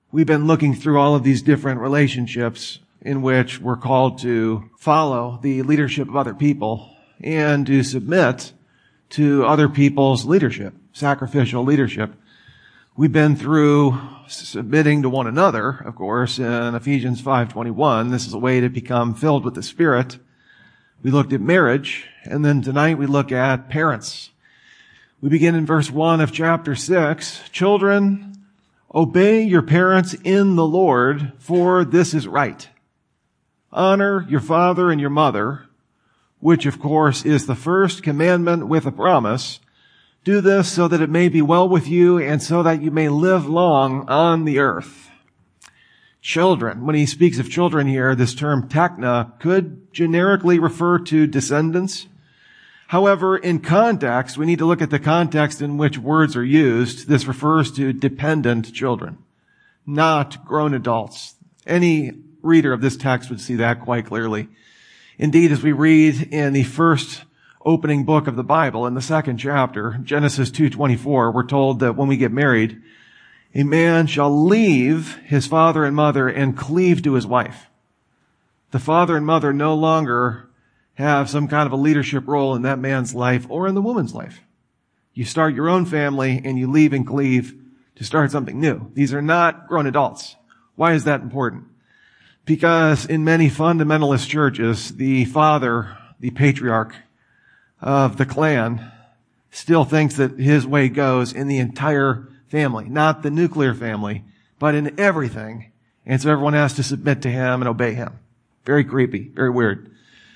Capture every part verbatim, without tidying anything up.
We've been looking through all of these different relationships in which we're called to follow the leadership of other people and to submit to other people's leadership, sacrificial leadership. We've been through submitting to one another, of course, in Ephesians five twenty-one. This is a way to become filled with the Spirit. We looked at marriage, and then tonight we look at parents. We begin in verse one of chapter six. Children, obey your parents in the Lord, for this is right. Honor your father and your mother, which of course is the first commandment with a promise. Do this so that it may be well with you and so that you may live long on the earth. Children. When he speaks of children here, this term tekna could generically refer to descendants. However, in context, we need to look at the context in which words are used. This refers to dependent children, not grown adults. Any reader of this text would see that quite clearly. Indeed, as we read in the first opening book of the Bible, in the second chapter, Genesis two twenty-four, we're told that when we get married, a man shall leave his father and mother and cleave to his wife. The father and mother no longer have some kind of a leadership role in that man's life or in the woman's life. You start your own family and you leave and cleave to start something new. These are not grown adults. Why is that important? Because in many fundamentalist churches, the father, the patriarch of the clan, still thinks that his way goes in the entire family, not the nuclear family, but in everything. And so everyone has to submit to him and obey him. Very creepy, very weird.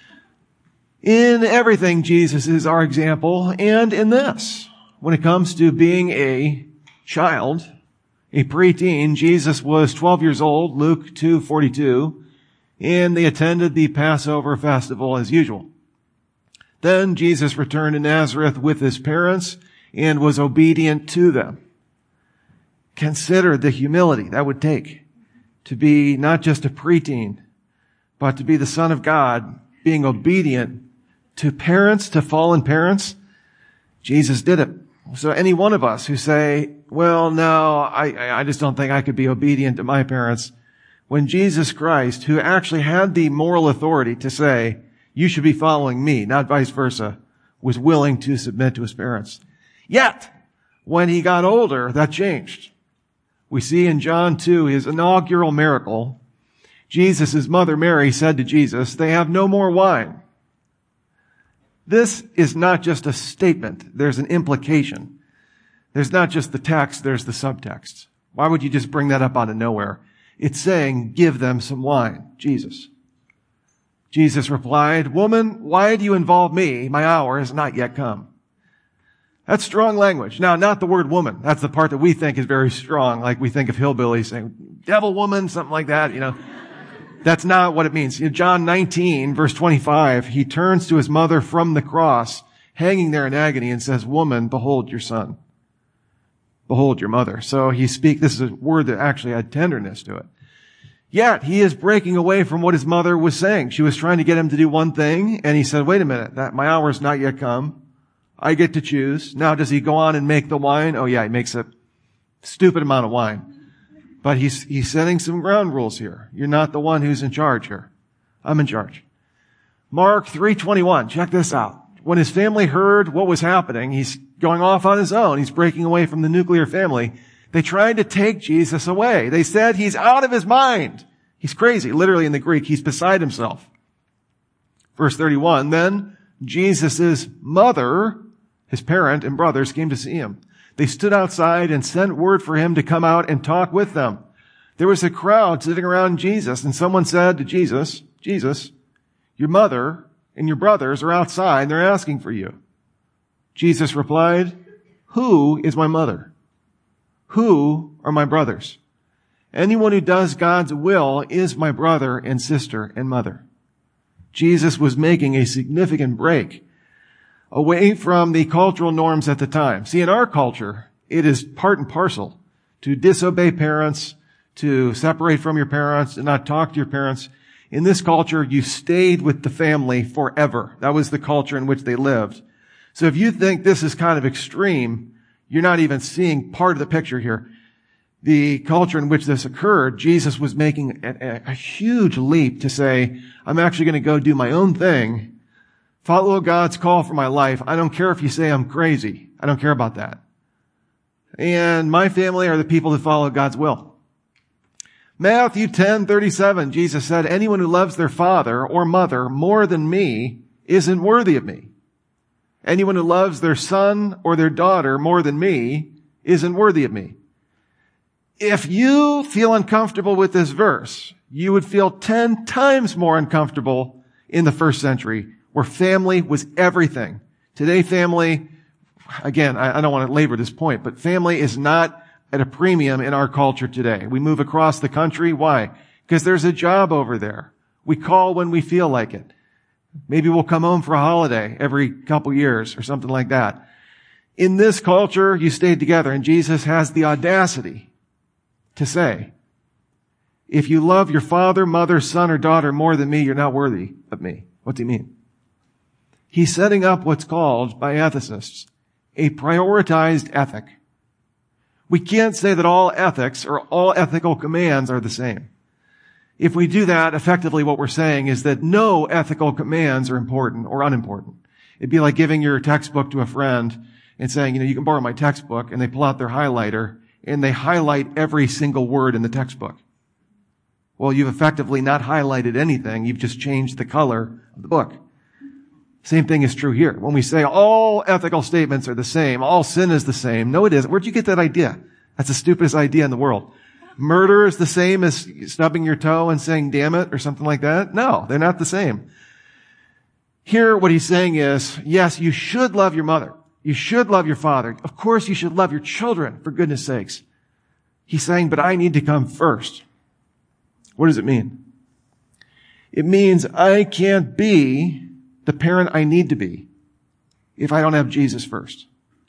In everything, Jesus is our example, and in this, when it comes to being a child, a preteen, Jesus was twelve years old, Luke two forty-two, and they attended the Passover festival as usual. Then Jesus returned to Nazareth with his parents and was obedient to them. Consider the humility that would take to be not just a preteen, but to be the Son of God, being obedient to parents, to fallen parents. Jesus did it. So any one of us who say, well, no, I, I just don't think I could be obedient to my parents. When Jesus Christ, who actually had the moral authority to say, you should be following me, not vice versa, was willing to submit to his parents. Yet, when he got older, that changed. We see in John two, his inaugural miracle, Jesus' mother Mary said to Jesus, they have no more wine. This is not just a statement. There's an implication. There's not just the text, there's the subtext. Why would you just bring that up out of nowhere? It's saying, give them some wine, Jesus. Jesus replied, woman, why do you involve me? My hour has not yet come. That's strong language. Now, not the word woman. That's the part that we think is very strong, like we think of hillbillies saying, devil woman, something like that, you know. That's not what it means. In John nineteen, verse twenty-five, he turns to his mother from the cross, hanging there in agony, and says, woman, behold your son. Behold your mother. So he speak, this is a word that actually had tenderness to it. Yet he is breaking away from what his mother was saying. She was trying to get him to do one thing, and he said, wait a minute, that my hour has not yet come. I get to choose. Now, does he go on and make the wine? Oh yeah, he makes a stupid amount of wine. But he's, he's setting some ground rules here. You're not the one who's in charge here. I'm in charge. Mark three twenty-one. Check this out. When his family heard what was happening, he's going off on his own. He's breaking away from the nuclear family. They tried to take Jesus away. They said he's out of his mind. He's crazy. Literally in the Greek, he's beside himself. Verse thirty-one. Then Jesus' mother, his parent and brothers came to see him. They stood outside and sent word for him to come out and talk with them. There was a crowd sitting around Jesus, and someone said to Jesus, Jesus, your mother and your brothers are outside, and they're asking for you. Jesus replied, who is my mother? Who are my brothers? Anyone who does God's will is my brother and sister and mother. Jesus was making a significant break away from the cultural norms at the time. See, in our culture, it is part and parcel to disobey parents, to separate from your parents, to not talk to your parents. In this culture, you stayed with the family forever. That was the culture in which they lived. So if you think this is kind of extreme, you're not even seeing part of the picture here. the culture in which this occurred, Jesus was making a, a huge leap to say, I'm actually going to go do my own thing, follow God's call for my life. I don't care if you say I'm crazy. I don't care about that. And my family are the people that follow God's will. Matthew ten thirty-seven, Jesus said, anyone who loves their father or mother more than me isn't worthy of me. Anyone who loves their son or their daughter more than me isn't worthy of me. If you feel uncomfortable with this verse, you would feel ten times more uncomfortable in the first century, where family was everything. Today, family, again, I don't want to labor this point, but family is not at a premium in our culture today. We move across the country. Why? Because there's a job over there. We call when we feel like it. Maybe we'll come home for a holiday every couple years or something like that. In this culture, you stayed together, and Jesus has the audacity to say, if you love your father, mother, son, or daughter more than me, you're not worthy of me. What do you mean? He's setting up what's called, by ethicists, a prioritized ethic. We can't say that all ethics or all ethical commands are the same. If we do that, effectively what we're saying is that no ethical commands are important or unimportant. It'd be like giving your textbook to a friend and saying, you know, you can borrow my textbook, and they pull out their highlighter and they highlight every single word in the textbook. Well, you've effectively not highlighted anything. You've just changed the color of the book. Same thing is true here. When we say all ethical statements are the same, all sin is the same. No, it isn't. Where'd you get that idea? That's the stupidest idea in the world. Murder is the same as stubbing your toe and saying, damn it, or something like that. No, they're not the same. Here, what he's saying is, yes, you should love your mother. You should love your father. Of course, you should love your children, for goodness sakes. He's saying, but I need to come first. What does it mean? It means I can't be the parent I need to be if I don't have Jesus first.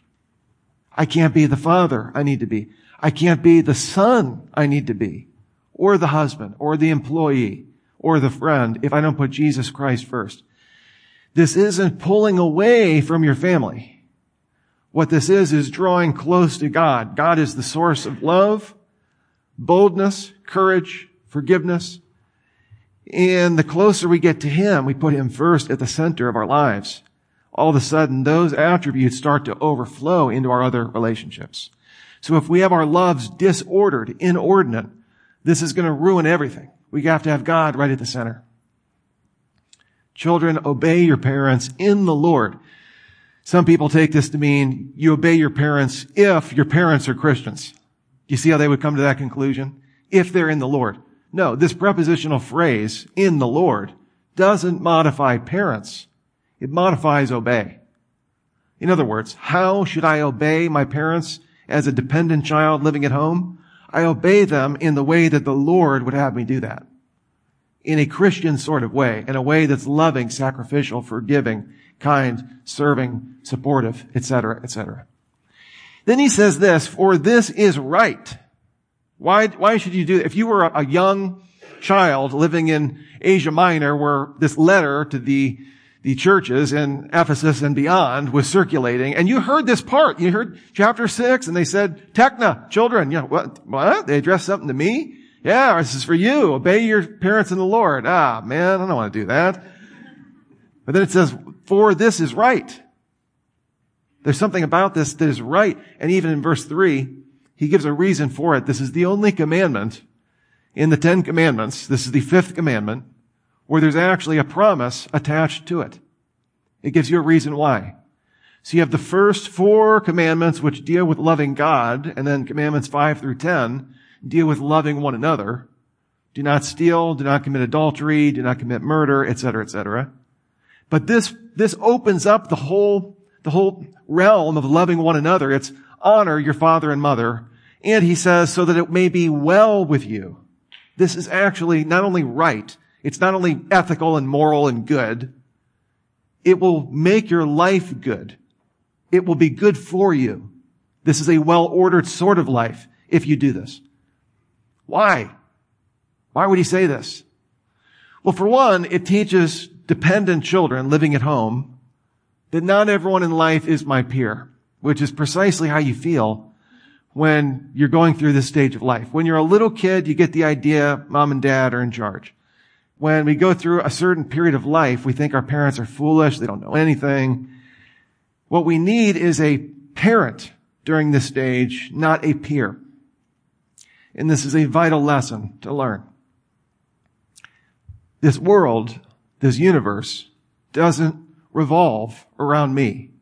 I can't be the father I need to be. I can't be the son I need to be, or the husband, or the employee, or the friend if I don't put Jesus Christ first. This isn't pulling away from your family. What this is, is drawing close to God. God is the source of love, boldness, courage, forgiveness. And the closer we get to Him, we put Him first at the center of our lives. All of a sudden, those attributes start to overflow into our other relationships. So if we have our loves disordered, inordinate, this is going to ruin everything. We have to have God right at the center. Children, obey your parents in the Lord. Some people take this to mean you obey your parents if your parents are Christians. Do you see how they would come to that conclusion? If they're in the Lord. No, this prepositional phrase, in the Lord, doesn't modify parents. It modifies obey. In other words, how should I obey my parents as a dependent child living at home? I obey them in the way that the Lord would have me do that. In a Christian sort of way, in a way that's loving, sacrificial, forgiving, kind, serving, supportive, et cetera, et cetera. Then he says this, for this is right. Why, why should you do that? If you were a, a young child living in Asia Minor where this letter to the, the churches in Ephesus and beyond was circulating, and you heard this part, you heard chapter six, and they said, Tekna, children, you know, what, what? They addressed something to me? Yeah, this is for you. Obey your parents in the Lord. Ah, man, I don't want to do that. But then it says, for this is right. There's something about this that is right. And even in verse three, he gives a reason for it. This is the only commandment in the Ten Commandments. This is the fifth commandment where there's actually a promise attached to it. It gives you a reason why. So you have the first four commandments which deal with loving God, and then commandments five through ten deal with loving one another. Do not steal, do not commit adultery, do not commit murder, et cetera, et cetera. But this, this opens up the whole, the whole realm of loving one another. It's honor your father and mother. And he says, so that it may be well with you. This is actually not only right, it's not only ethical and moral and good, it will make your life good. It will be good for you. This is a well-ordered sort of life if you do this. Why? Why would he say this? Well, for one, it teaches dependent children living at home that not everyone in life is my peer, which is precisely how you feel when you're going through this stage of life. When you're a little kid, you get the idea mom and dad are in charge. When we go through a certain period of life, we think our parents are foolish, they don't know anything. What we need is a parent during this stage, not a peer. And this is a vital lesson to learn. This world, this universe, doesn't revolve around me.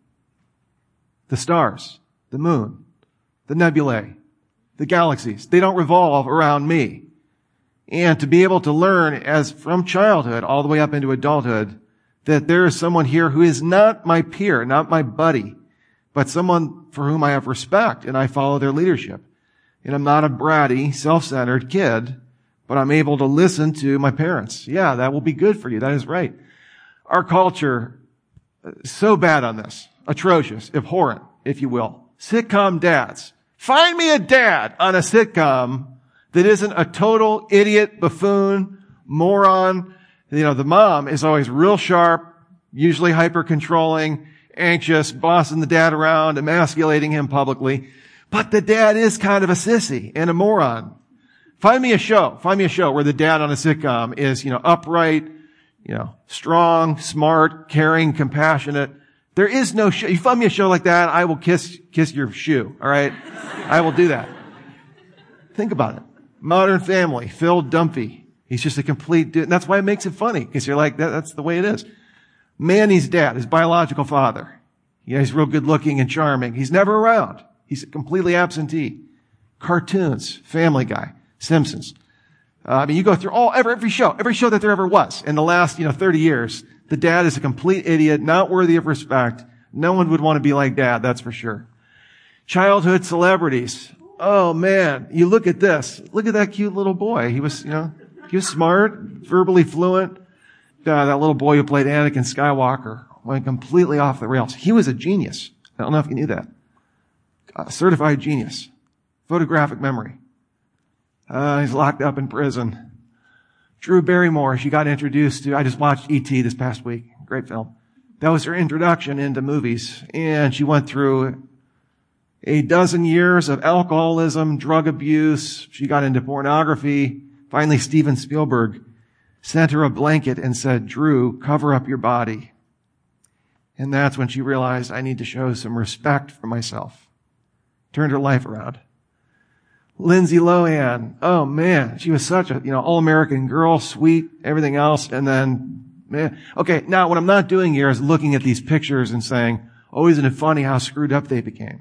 The stars, the moon, the nebulae, the galaxies, they don't revolve around me. And to be able to learn as from childhood all the way up into adulthood that there is someone here who is not my peer, not my buddy, but someone for whom I have respect and I follow their leadership. And I'm not a bratty, self-centered kid, but I'm able to listen to my parents. Yeah, that will be good for you. That is right. Our culture is so bad on this. Atrocious, abhorrent, if you will. Sitcom dads. Find me a dad on a sitcom that isn't a total idiot, buffoon, moron. You know, the mom is always real sharp, usually hyper-controlling, anxious, bossing the dad around, emasculating him publicly. But the dad is kind of a sissy and a moron. Find me a show. Find me a show where the dad on a sitcom is, you know, upright, you know, strong, smart, caring, compassionate. There is no show. You find me a show like that, I will kiss, kiss your shoe. All right. I will do that. Think about it. Modern Family, Phil Dunphy. He's just a complete dude. And that's why it makes it funny, because you're like, that, that's the way it is. Manny's dad, his biological father. Yeah, he's real good looking and charming. He's never around. He's completely absentee. Cartoons, Family Guy, Simpsons. Uh, I mean, you go through all, every, every show, every show that there ever was in the last, you know, thirty years. The dad is a complete idiot, not worthy of respect. No one would want to be like dad, that's for sure. Childhood celebrities. Oh man, you look at this. Look at that cute little boy. He was, you know, he was smart, verbally fluent. Uh, that little boy who played Anakin Skywalker went completely off the rails. He was a genius. I don't know if you knew that. A certified genius. Photographic memory. Uh, he's locked up in prison. Drew Barrymore, she got introduced to, I just watched E T this past week. Great film. That was her introduction into movies. And she went through a dozen years of alcoholism, drug abuse. She got into pornography. Finally, Steven Spielberg sent her a blanket and said, Drew, cover up your body. And that's when she realized, I need to show some respect for myself. Turned her life around. Lindsay Lohan. Oh man, she was such a, you know, all-American girl, sweet, everything else. And then, man, okay, now what I'm not doing here is looking at these pictures and saying, oh, isn't it funny how screwed up they became?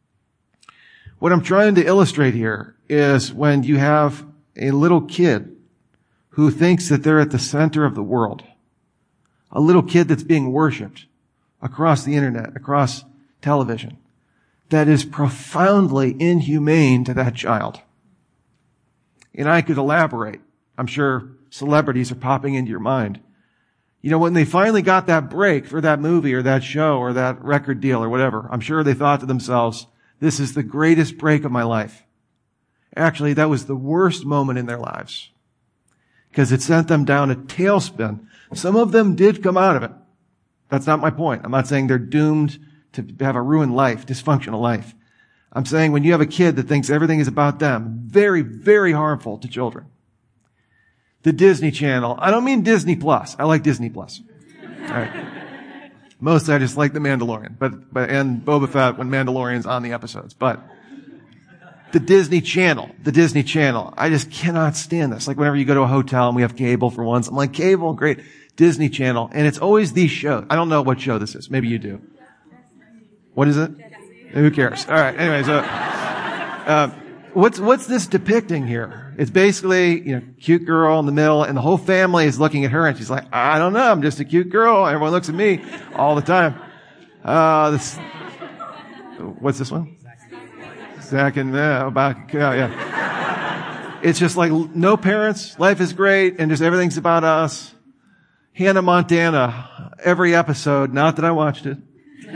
What I'm trying to illustrate here is when you have a little kid who thinks that they're at the center of the world, a little kid that's being worshipped across the internet, across television, that is profoundly inhumane to that child. And I could elaborate. I'm sure celebrities are popping into your mind. You know, when they finally got that break for that movie or that show or that record deal or whatever, I'm sure they thought to themselves, this is the greatest break of my life. Actually, that was the worst moment in their lives because it sent them down a tailspin. Some of them did come out of it. That's not my point. I'm not saying they're doomed to have a ruined life, dysfunctional life. I'm saying when you have a kid that thinks everything is about them, very, very harmful to children. The Disney Channel. I don't mean Disney Plus. I like Disney Plus. All right. Mostly I just like The Mandalorian, but, but, and Boba Fett when Mandalorian's on the episodes. But the Disney Channel, the Disney Channel. I just cannot stand this. Like whenever you go to a hotel and we have cable for once, I'm like, cable, great. Disney Channel. And it's always these shows. I don't know what show this is. Maybe you do. What is it? Who cares? All right. Anyway, so, uh, what's, what's this depicting here? It's basically, you know, cute girl in the middle and the whole family is looking at her and she's like, I don't know. I'm just a cute girl. Everyone looks at me all the time. Uh, this, what's this one? Zach and, uh, about, yeah, yeah. It's just like no parents. Life is great and just everything's about us. Hannah Montana. Every episode. Not that I watched it.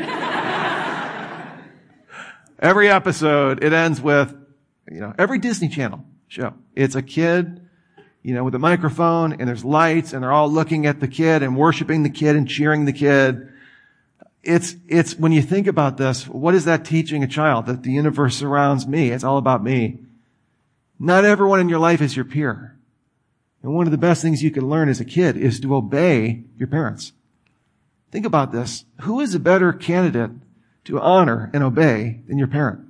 Every episode, it ends with, you know, every Disney Channel show. It's a kid, you know, with a microphone and there's lights and they're all looking at the kid and worshiping the kid and cheering the kid. It's, it's, when you think about this, what is that teaching a child? That the universe surrounds me. It's all about me. Not everyone in your life is your peer. And one of the best things you can learn as a kid is to obey your parents. Think about this. Who is a better candidate to honor and obey than your parent?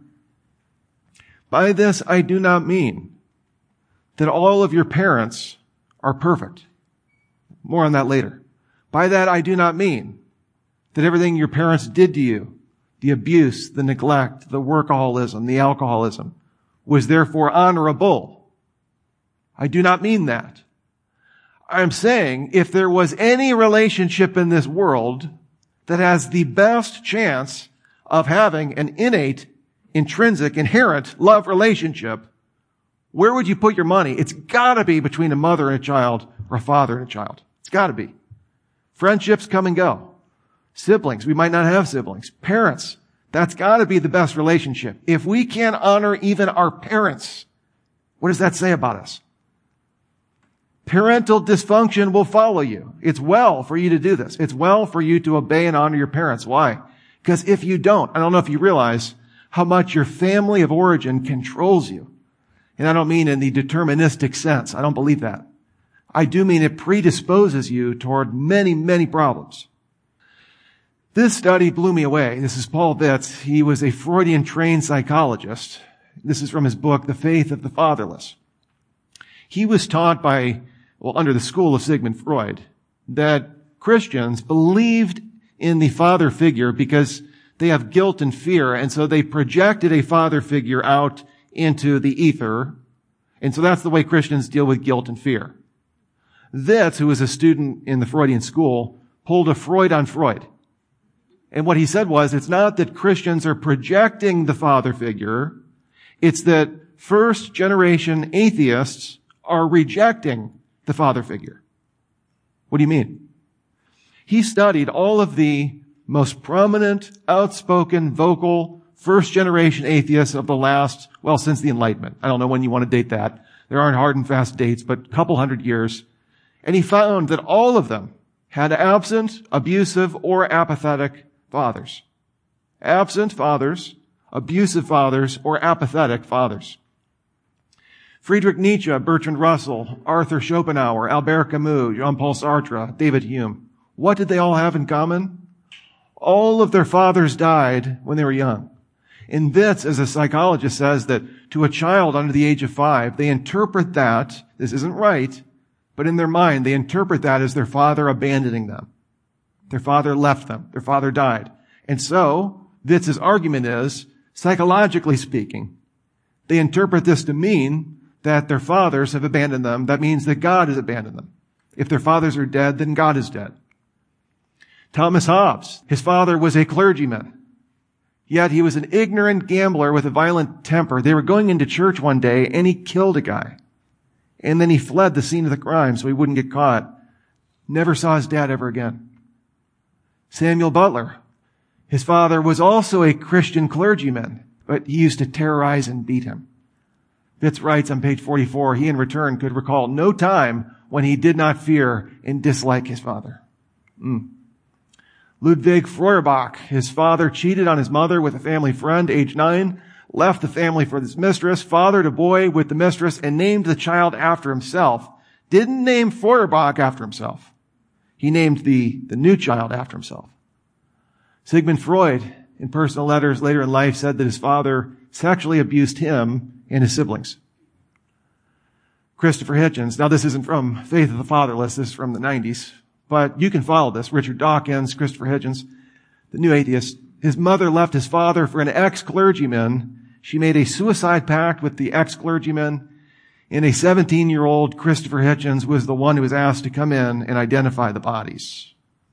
By this, I do not mean that all of your parents are perfect. More on that later. By that, I do not mean that everything your parents did to you, the abuse, the neglect, the workaholism, the alcoholism, was therefore honorable. I do not mean that. I'm saying if there was any relationship in this world that has the best chance of having an innate, intrinsic, inherent love relationship, where would you put your money? It's gotta be between a mother and a child or a father and a child. It's gotta be. Friendships come and go. Siblings, we might not have siblings. Parents, that's gotta be the best relationship. If we can't honor even our parents, what does that say about us? Parental dysfunction will follow you. It's well for you to do this. It's well for you to obey and honor your parents. Why? Because if you don't, I don't know if you realize how much your family of origin controls you. And I don't mean in the deterministic sense. I don't believe that. I do mean it predisposes you toward many, many problems. This study blew me away. This is Paul Vitz. He was a Freudian trained psychologist. This is from his book, The Faith of the Fatherless. He was taught by, well, under the school of Sigmund Freud, that Christians believed in the father figure because they have guilt and fear, and so they projected a father figure out into the ether, and so that's the way Christians deal with guilt and fear. Vitz, who was a student in the Freudian school, pulled a Freud on Freud. And what he said was, it's not that Christians are projecting the father figure, it's that first generation atheists are rejecting the father figure. What do you mean? He studied all of the most prominent, outspoken, vocal, first-generation atheists of the last, well, since the Enlightenment. I don't know when you want to date that. There aren't hard and fast dates, but a couple hundred years. And he found that all of them had absent, abusive, or apathetic fathers. Absent fathers, abusive fathers, or apathetic fathers. Friedrich Nietzsche, Bertrand Russell, Arthur Schopenhauer, Albert Camus, Jean-Paul Sartre, David Hume. What did they all have in common? All of their fathers died when they were young. And Vitz, as a psychologist, says that to a child under the age of five, they interpret that, this isn't right, but in their mind, they interpret that as their father abandoning them. Their father left them. Their father died. And so, Vitz's argument is, psychologically speaking, they interpret this to mean that their fathers have abandoned them. That means that God has abandoned them. If their fathers are dead, then God is dead. Thomas Hobbes, his father was a clergyman. Yet he was an ignorant gambler with a violent temper. They were going into church one day and he killed a guy. And then he fled the scene of the crime so he wouldn't get caught. Never saw his dad ever again. Samuel Butler, his father was also a Christian clergyman, but he used to terrorize and beat him. Vitz writes on page forty-four, he in return could recall no time when he did not fear and dislike his father. Mm. Ludwig Feuerbach, his father cheated on his mother with a family friend, age nine, left the family for his mistress, fathered a boy with the mistress, and named the child after himself. Didn't name Feuerbach after himself. He named the, the new child after himself. Sigmund Freud, in personal letters later in life, said that his father sexually abused him and his siblings. Christopher Hitchens, now this isn't from Faith of the Fatherless, this is from the nineties, but you can follow this. Richard Dawkins, Christopher Hitchens, the new atheist. His mother left his father for an ex-clergyman. She made a suicide pact with the ex-clergyman, and a seventeen-year-old Christopher Hitchens was the one who was asked to come in and identify the bodies.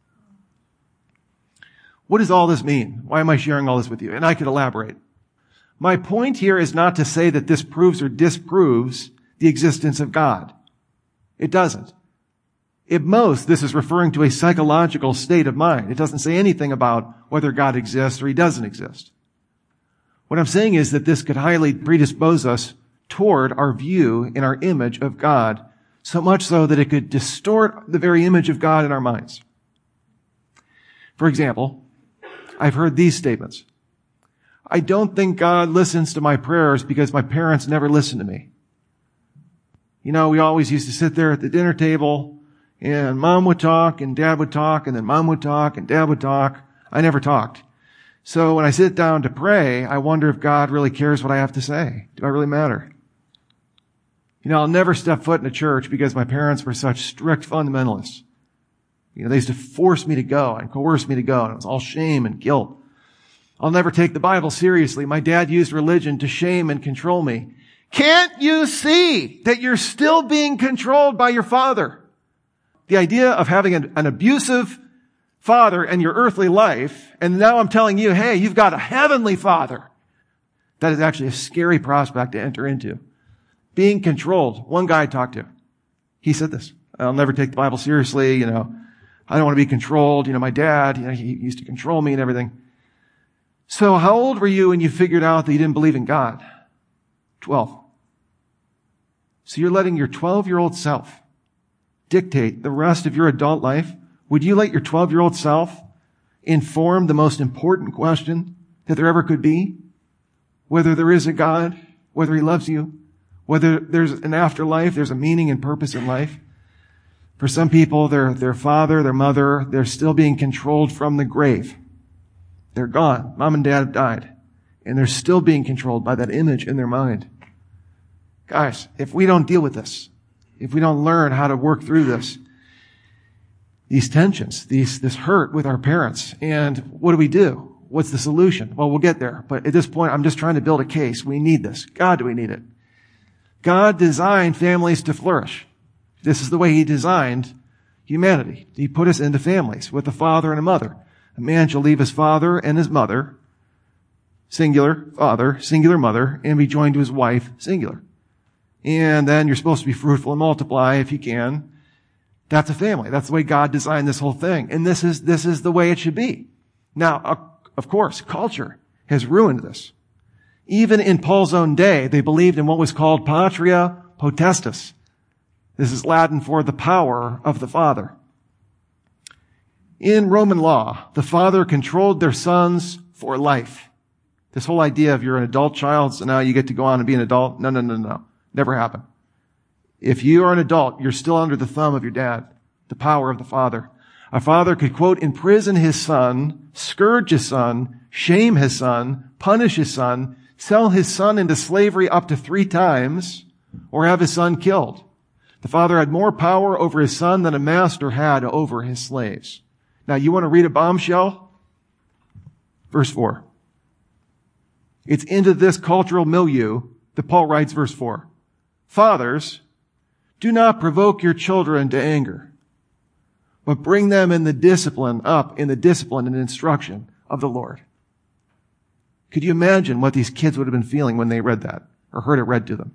What does all this mean? Why am I sharing all this with you? And I could elaborate. My point here is not to say that this proves or disproves the existence of God. It doesn't. At most, this is referring to a psychological state of mind. It doesn't say anything about whether God exists or he doesn't exist. What I'm saying is that this could highly predispose us toward our view and our image of God, so much so that it could distort the very image of God in our minds. For example, I've heard these statements. I don't think God listens to my prayers because my parents never listened to me. You know, we always used to sit there at the dinner table and mom would talk and dad would talk and then mom would talk and dad would talk. I never talked. So when I sit down to pray, I wonder if God really cares what I have to say. Do I really matter? You know, I'll never step foot in a church because my parents were such strict fundamentalists. You know, they used to force me to go and coerce me to go, and it was all shame and guilt. I'll never take the Bible seriously. My dad used religion to shame and control me. Can't you see that you're still being controlled by your father? The idea of having an, an abusive father in your earthly life, and now I'm telling you, hey, you've got a heavenly father. That is actually a scary prospect to enter into. Being controlled. One guy I talked to, he said this, I'll never take the Bible seriously, you know, I don't want to be controlled. You know, my dad, you know, he used to control me and everything. So how old were you when you figured out that you didn't believe in God? twelve. So you're letting your twelve-year-old self dictate the rest of your adult life? Would you let your twelve-year-old self inform the most important question that there ever could be? Whether there is a God, whether he loves you, whether there's an afterlife, there's a meaning and purpose in life. For some people, their, their father, their mother, they're still being controlled from the grave. They're gone. Mom and dad have died. And they're still being controlled by that image in their mind. Guys, if we don't deal with this, if we don't learn how to work through this, these tensions, these, this hurt with our parents, and what do we do? What's the solution? Well, we'll get there. But at this point, I'm just trying to build a case. We need this. God, do we need it? God designed families to flourish. This is the way he designed humanity. He put us into families with a father and a mother. A man shall leave his father and his mother, singular father, singular mother, and be joined to his wife, singular. And then you're supposed to be fruitful and multiply if you can. That's a family. That's the way God designed this whole thing. And this is, this is the way it should be. Now, of course, culture has ruined this. Even in Paul's own day, they believed in what was called patria potestas. This is Latin for the power of the father. In Roman law, the father controlled their sons for life. This whole idea of you're an adult child, so now you get to go on and be an adult. No, no, no, no. Never happened. If you are an adult, you're still under the thumb of your dad, the power of the father. A father could, quote, imprison his son, scourge his son, shame his son, punish his son, sell his son into slavery up to three times, or have his son killed. The father had more power over his son than a master had over his slaves. Now, you want to read a bombshell? Verse four. It's into this cultural milieu that Paul writes verse four. Fathers, do not provoke your children to anger, but bring them in the discipline, up in the discipline and instruction of the Lord. Could you imagine what these kids would have been feeling when they read that or heard it read to them?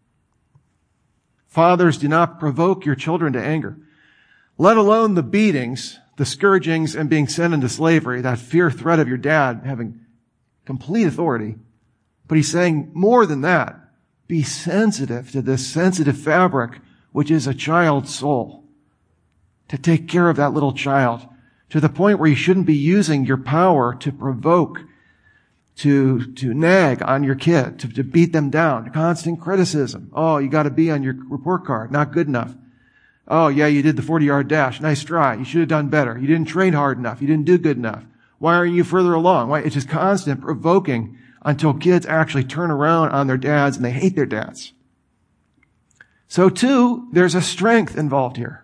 Fathers, do not provoke your children to anger, let alone the beatings, the scourgings, and being sent into slavery, that fear threat of your dad having complete authority. But he's saying more than that. Be sensitive to this sensitive fabric, which is a child's soul. To take care of that little child to the point where you shouldn't be using your power to provoke, to, to nag on your kid, to, to beat them down, constant criticism. Oh, you got to be on your report card. Not good enough. Oh, yeah, you did the forty-yard dash. Nice try. You should have done better. You didn't train hard enough. You didn't do good enough. Why aren't you further along? Why? It's just constant provoking until kids actually turn around on their dads and they hate their dads. So too, there's a strength involved here.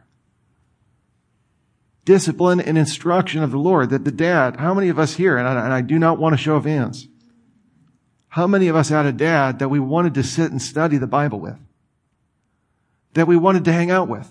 Discipline and instruction of the Lord. That the dad, how many of us here, and I, and I do not want to show of hands, how many of us had a dad that we wanted to sit and study the Bible with? That we wanted to hang out with?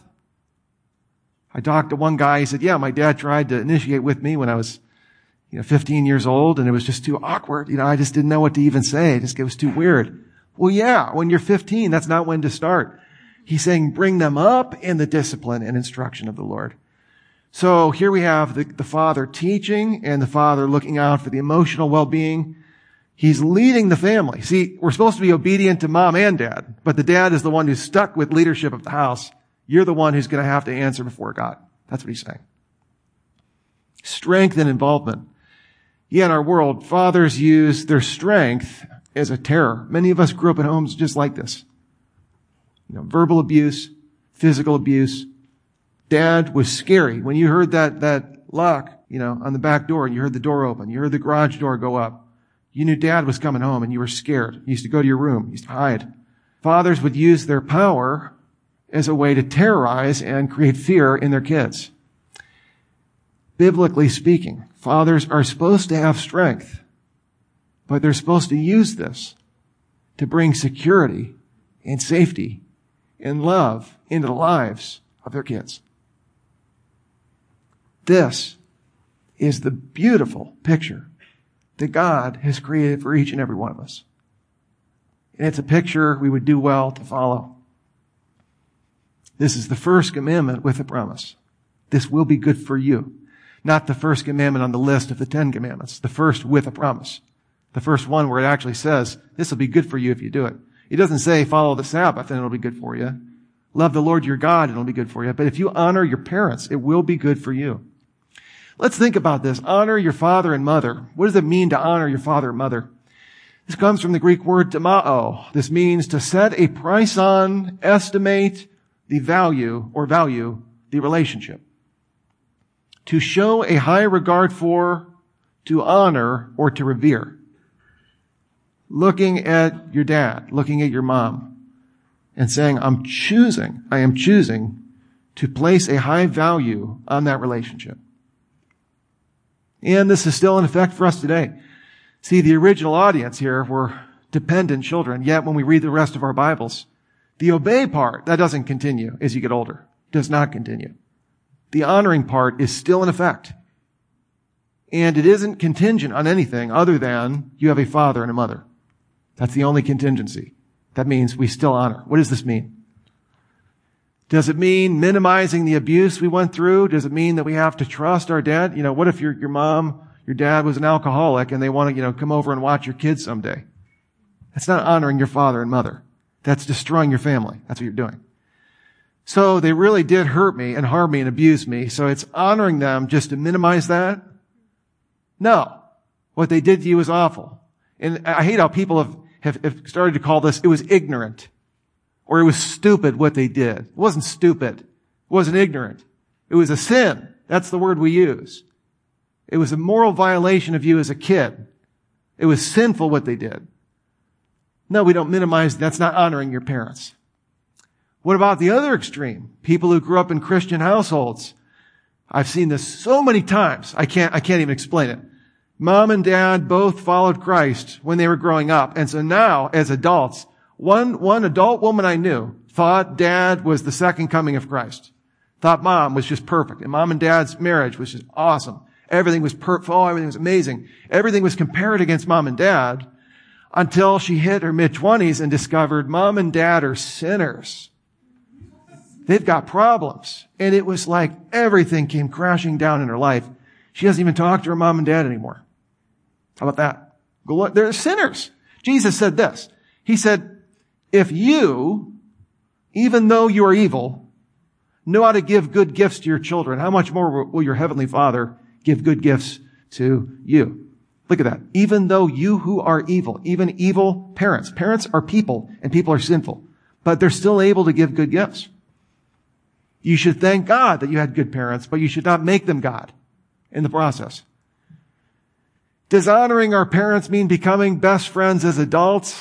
I talked to one guy, he said, yeah, my dad tried to initiate with me when I was you know, fifteen years old, and it was just too awkward. You know, I just didn't know what to even say. It just, it was too weird. Well, yeah, when you're fifteen, that's not when to start. He's saying bring them up in the discipline and instruction of the Lord. So here we have the, the father teaching and the father looking out for the emotional well-being. He's leading the family. See, we're supposed to be obedient to mom and dad, but the dad is the one who's stuck with leadership of the house. You're the one who's going to have to answer before God. That's what he's saying. Strength and involvement. Yeah, in our world, fathers use their strength as a terror. Many of us grew up in homes just like this. You know, verbal abuse, physical abuse. Dad was scary. When you heard that, that lock, you know, on the back door and you heard the door open, you heard the garage door go up, you knew Dad was coming home and you were scared. You used to go to your room. You used to hide. Fathers would use their power as a way to terrorize and create fear in their kids. Biblically speaking, fathers are supposed to have strength, but they're supposed to use this to bring security and safety and love into the lives of their kids. This is the beautiful picture that God has created for each and every one of us. And it's a picture we would do well to follow. This is the first commandment with a promise. This will be good for you. Not the first commandment on the list of the Ten Commandments. The first with a promise. The first one where it actually says, this will be good for you if you do it. It doesn't say follow the Sabbath and it'll be good for you. Love the Lord your God and it'll be good for you. But if you honor your parents, it will be good for you. Let's think about this. Honor your father and mother. What does it mean to honor your father and mother? This comes from the Greek word timao. This means to set a price on, estimate the value or value the relationship. To show a high regard for, to honor, or to revere. Looking at your dad, looking at your mom, and saying, I'm choosing, I am choosing to place a high value on that relationship. And this is still in effect for us today. See, the original audience here were dependent children, yet when we read the rest of our Bibles, the obey part, that doesn't continue as you get older. Does not continue. The honoring part is still in effect. And it isn't contingent on anything other than you have a father and a mother. That's the only contingency. That means we still honor. What does this mean? Does it mean minimizing the abuse we went through? Does it mean that we have to trust our dad? You know, what if your, your mom, your dad was an alcoholic and they want to, you know, come over and watch your kids someday? That's not honoring your father and mother. That's destroying your family. That's what you're doing. So they really did hurt me and harm me and abuse me. So it's honoring them just to minimize that? No. What they did to you was awful. And I hate how people have, have, have started to call this, it was ignorant. Or it was stupid what they did. It wasn't stupid. It wasn't ignorant. It was a sin. That's the word we use. It was a moral violation of you as a kid. It was sinful what they did. No, we don't minimize. That's not honoring your parents. What about the other extreme? People who grew up in Christian households. I've seen this so many times. I can't, I can't even explain it. Mom and dad both followed Christ when they were growing up. And so now, as adults, one, one adult woman I knew thought dad was the second coming of Christ. Thought mom was just perfect. And mom and dad's marriage was just awesome. Everything was perfect. Oh, everything was amazing. Everything was compared against mom and dad until she hit her mid-twenties and discovered mom and dad are sinners. They've got problems. And it was like everything came crashing down in her life. She doesn't even talk to her mom and dad anymore. How about that? They're sinners. Jesus said this. He said, if you, even though you are evil, know how to give good gifts to your children, how much more will your heavenly Father give good gifts to you? Look at that. Even though you who are evil, even evil parents, parents are people and people are sinful, but they're still able to give good gifts. You should thank God that you had good parents, but you should not make them God in the process. Does honoring our parents mean becoming best friends as adults?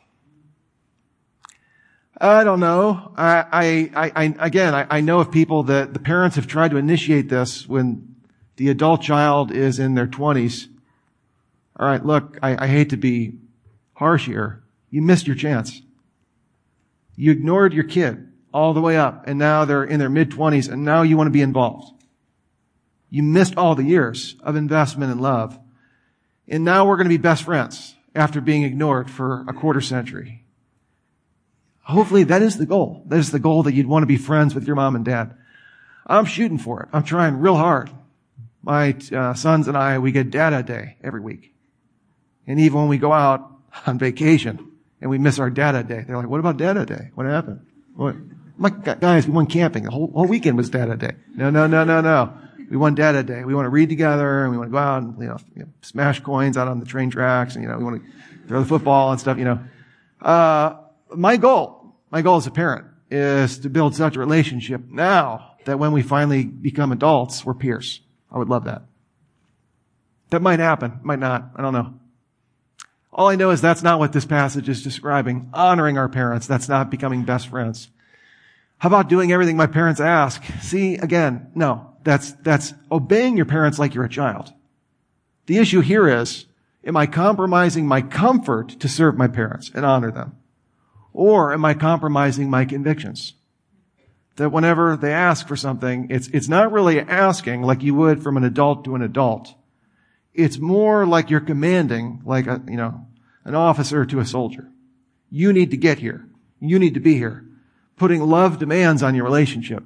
I don't know. I, I, I again, I, I know of people that the parents have tried to initiate this when the adult child is in their twenties. All right, look, I, I hate to be harsh here. You missed your chance. You ignored your kid all the way up, and now they're in their mid-twenties, and now you want to be involved. You missed all the years of investment and love. And now we're going to be best friends after being ignored for a quarter century. Hopefully that is the goal. That is the goal, that you'd want to be friends with your mom and dad. I'm shooting for it. I'm trying real hard. My uh, sons and I, we get Dada Day every week. And even when we go out on vacation and we miss our Dada Day, they're like, what about Dada Day? What happened? What? My guys, we went camping. The whole, whole weekend was Dada Day. No, no, no, no, no. We won Dada Day. We want to read together, and we want to go out and, you know, you know smash coins out on the train tracks, and, you know, we want to throw the football and stuff, you know. Uh, my goal, my goal as a parent is to build such a relationship now that when we finally become adults, we're peers. I would love that. That might happen, might not. I don't know. All I know is that's not what this passage is describing. Honoring our parents, that's not becoming best friends. How about doing everything my parents ask? See, again, no. That's, that's obeying your parents like you're a child. The issue here is, am I compromising my comfort to serve my parents and honor them? Or am I compromising my convictions? That whenever they ask for something, it's, it's not really asking like you would from an adult to an adult. It's more like you're commanding, like a, you know, an officer to a soldier. You need to get here. You need to be here. Putting love demands on your relationship.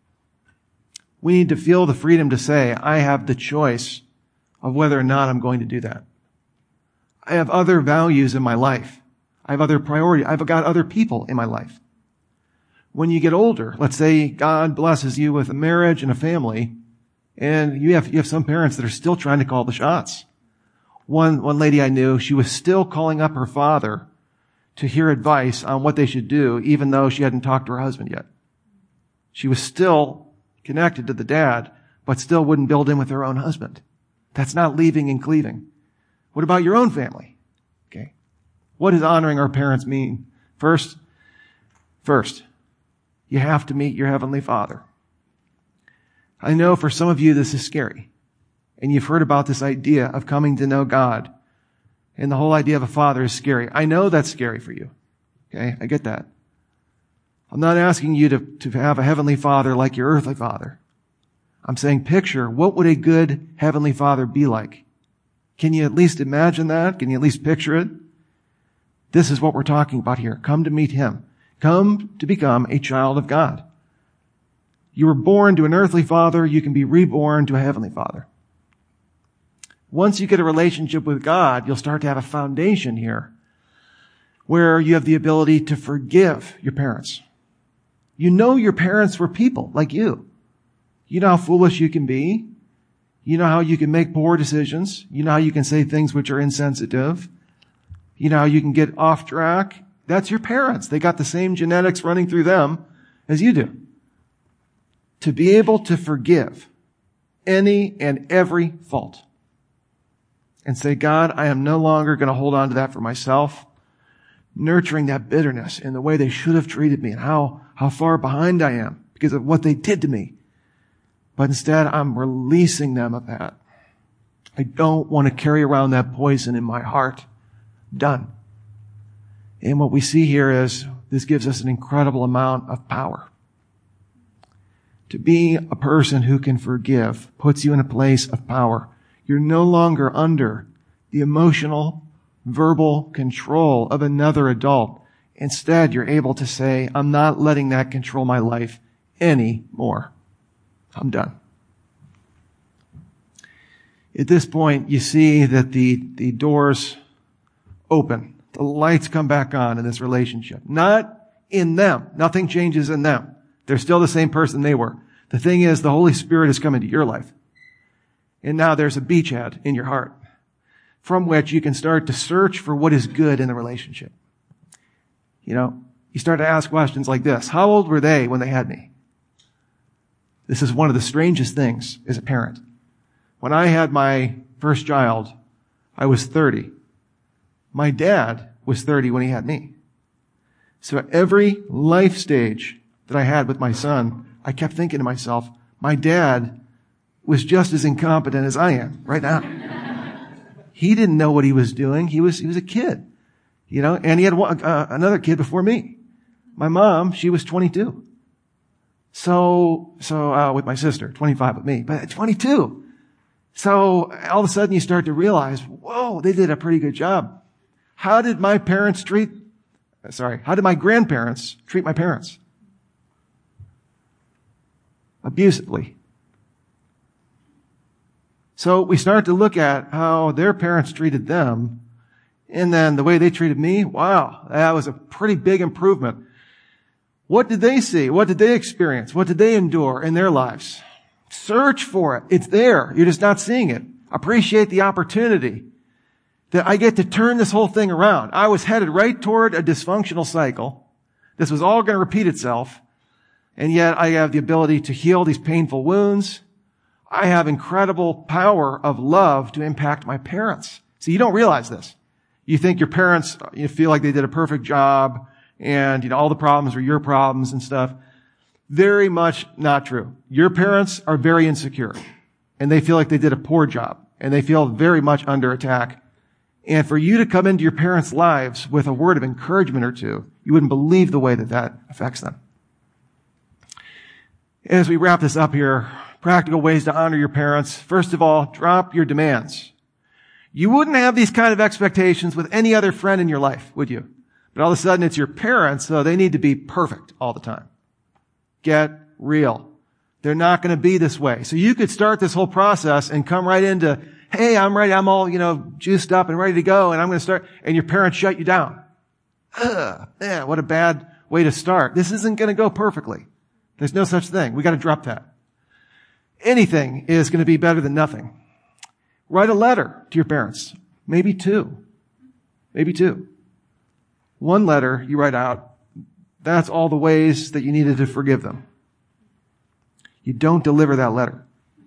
We need to feel the freedom to say, I have the choice of whether or not I'm going to do that. I have other values in my life. I have other priorities. I've got other people in my life. When you get older, let's say God blesses you with a marriage and a family, and you have, you have some parents that are still trying to call the shots. One, one lady I knew, she was still calling up her father to hear advice on what they should do, even though she hadn't talked to her husband yet. She was still connected to the dad, but still wouldn't build in with her own husband. That's not leaving and cleaving. What about your own family? Okay. What does honoring our parents mean? First, first, you have to meet your Heavenly Father. I know for some of you this is scary. And you've heard about this idea of coming to know God. And the whole idea of a father is scary. I know that's scary for you. Okay, I get that. I'm not asking you to, to have a heavenly father like your earthly father. I'm saying picture, what would a good heavenly father be like? Can you at least imagine that? Can you at least picture it? This is what we're talking about here. Come to meet him. Come to become a child of God. You were born to an earthly father. You can be reborn to a heavenly father. Once you get a relationship with God, you'll start to have a foundation here where you have the ability to forgive your parents. You know your parents were people like you. You know how foolish you can be. You know how you can make poor decisions. You know how you can say things which are insensitive. You know how you can get off track. That's your parents. They got the same genetics running through them as you do. To be able to forgive any and every fault and say, God, I am no longer going to hold on to that for myself, nurturing that bitterness in the way they should have treated me and how, how far behind I am because of what they did to me. But instead, I'm releasing them of that. I don't want to carry around that poison in my heart. Done. And what we see here is this gives us an incredible amount of power. To be a person who can forgive puts you in a place of power. You're no longer under the emotional, verbal control of another adult. Instead, you're able to say, I'm not letting that control my life anymore. I'm done. At this point, you see that the, the doors open. The lights come back on in this relationship. Not in them. Nothing changes in them. They're still the same person they were. The thing is, the Holy Spirit has come into your life. And now there's a beachhead in your heart from which you can start to search for what is good in the relationship. You know, you start to ask questions like this. How old were they when they had me? This is one of the strangest things as a parent. When I had my first child, I was thirty. My dad was thirty when he had me. So at every life stage that I had with my son, I kept thinking to myself, my dad was just as incompetent as I am right now. He didn't know what he was doing. He was, he was a kid, you know, and he had one, uh, another kid before me. My mom, she was twenty-two. So, so, uh, with my sister, twenty-five with me, but at twenty-two. So all of a sudden you start to realize, whoa, they did a pretty good job. How did my parents treat, sorry, how did my grandparents treat my parents? Abusively. So we start to look at how their parents treated them, and then the way they treated me. Wow, that was a pretty big improvement. What did they see? What did they experience? What did they endure in their lives? Search for it. It's there. You're just not seeing it. Appreciate the opportunity that I get to turn this whole thing around. I was headed right toward a dysfunctional cycle. This was all going to repeat itself. And yet I have the ability to heal these painful wounds. I have incredible power of love to impact my parents. See, you don't realize this. You think your parents, you feel like they did a perfect job and, you know, all the problems were your problems and stuff. Very much not true. Your parents are very insecure and they feel like they did a poor job and they feel very much under attack. And for you to come into your parents' lives with a word of encouragement or two, you wouldn't believe the way that that affects them. As we wrap this up here, practical ways to honor your parents. First of all, drop your demands. You wouldn't have these kind of expectations with any other friend in your life, would you? But all of a sudden it's your parents, so they need to be perfect all the time. Get real. They're not going to be this way. So you could start this whole process and come right into, hey, I'm ready, I'm all, you know, juiced up and ready to go, and I'm going to start, and your parents shut you down. Ugh, man, what a bad way to start. This isn't going to go perfectly. There's no such thing. We got to drop that. Anything is going to be better than nothing. Write a letter to your parents. Maybe two. Maybe two. One letter you write out, that's all the ways that you needed to forgive them. You don't deliver that letter.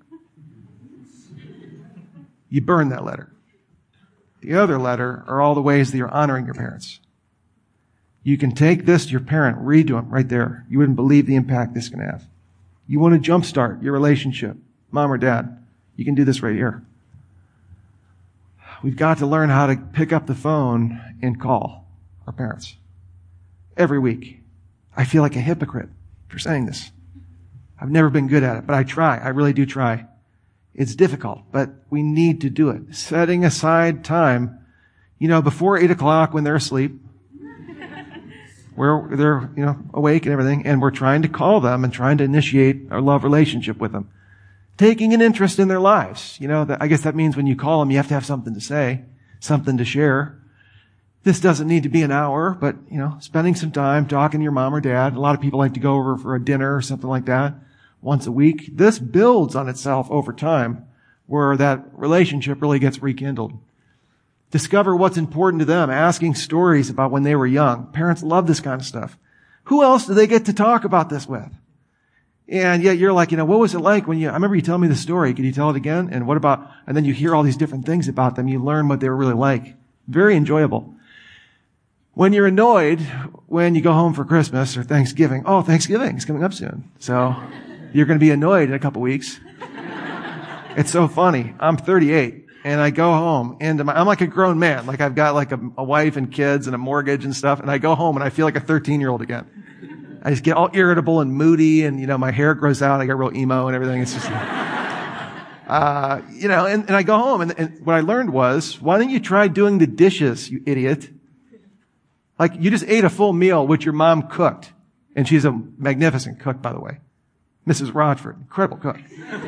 You burn that letter. The other letter are all the ways that you're honoring your parents. You can take this to your parent, read to them right there. You wouldn't believe the impact this can have. You want to jumpstart your relationship, mom or dad, you can do this right here. We've got to learn how to pick up the phone and call our parents every week. I feel like a hypocrite for saying this. I've never been good at it, but I try. I really do try. It's difficult, but we need to do it. Setting aside time, you know, before eight o'clock when they're asleep, where they're, you know, awake and everything, and we're trying to call them and trying to initiate our love relationship with them. Taking an interest in their lives. You know, that, I guess that means when you call them, you have to have something to say, something to share. This doesn't need to be an hour, but, you know, spending some time talking to your mom or dad. A lot of people like to go over for a dinner or something like that once a week. This builds on itself over time where that relationship really gets rekindled. Discover what's important to them, asking stories about when they were young. Parents love this kind of stuff. Who else do they get to talk about this with? And yet you're like, you know, what was it like when you, I remember you telling me the story. Could you tell it again? And what about, and then you hear all these different things about them. You learn what they were really like. Very enjoyable. When you're annoyed, when you go home for Christmas or Thanksgiving, oh, Thanksgiving is coming up soon. So you're going to be annoyed in a couple weeks. It's so funny. I'm thirty-eight. And I go home and I'm like a grown man. Like I've got like a, a wife and kids and a mortgage and stuff. And I go home and I feel like a thirteen year old again. I just get all irritable and moody and, you know, my hair grows out. I get real emo and everything. It's just, uh, you know, and, and I go home and, and what I learned was, why don't you try doing the dishes, you idiot? Like you just ate a full meal which your mom cooked. And she's a magnificent cook, by the way. Missus Rodford, incredible cook.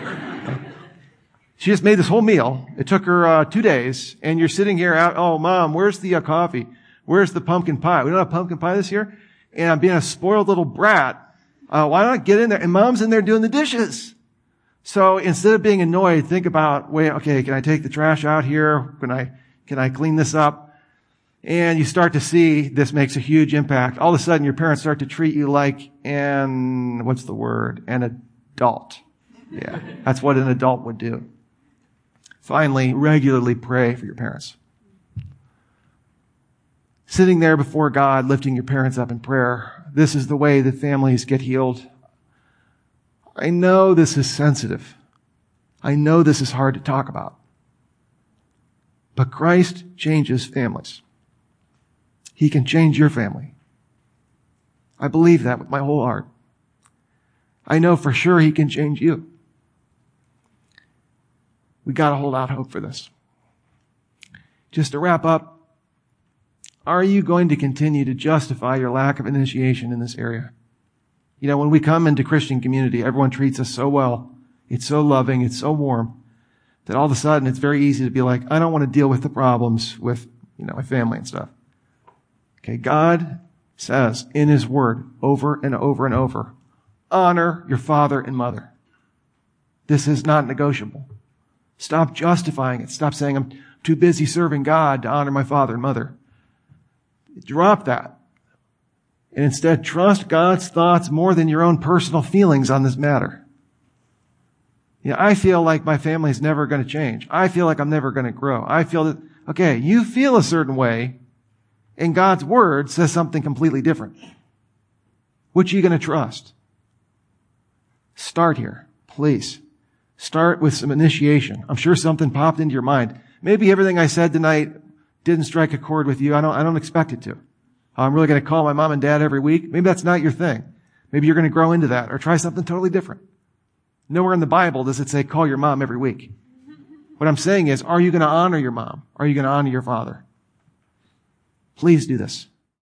She just made this whole meal. It took her uh, two days, and you're sitting here out, oh, Mom, where's the uh, coffee? Where's the pumpkin pie? We don't have pumpkin pie this year? And I'm being a spoiled little brat. Uh, why not get in there? And Mom's in there doing the dishes. So instead of being annoyed, think about, wait, okay, can I take the trash out here? Can I, can I clean this up? And you start to see this makes a huge impact. All of a sudden, your parents start to treat you like an, what's the word? An adult. Yeah, that's what an adult would do. Finally, regularly pray for your parents. Sitting there before God, lifting your parents up in prayer. This is the way that families get healed. I know this is sensitive. I know this is hard to talk about. But Christ changes families. He can change your family. I believe that with my whole heart. I know for sure He can change you. We got to hold out hope for this. Just to wrap up, are you going to continue to justify your lack of initiation in this area? You know, when we come into Christian community, everyone treats us so well. It's so loving. It's so warm that all of a sudden it's very easy to be like, I don't want to deal with the problems with, you know, my family and stuff. Okay. God says in His Word over and over and over, honor your father and mother. This is not negotiable. Stop justifying it. Stop saying, I'm too busy serving God to honor my father and mother. Drop that. And instead, trust God's thoughts more than your own personal feelings on this matter. Yeah, I feel like my family's never going to change. I feel like I'm never going to grow. I feel that, okay, you feel a certain way, and God's word says something completely different. Which are you going to trust? Start here, please. Start with some initiation. I'm sure something popped into your mind. Maybe everything I said tonight didn't strike a chord with you. I don't, I don't expect it to. I'm really going to call my mom and dad every week. Maybe that's not your thing. Maybe you're going to grow into that or try something totally different. Nowhere in the Bible does it say call your mom every week. What I'm saying is, are you going to honor your mom? Are you going to honor your father? Please do this.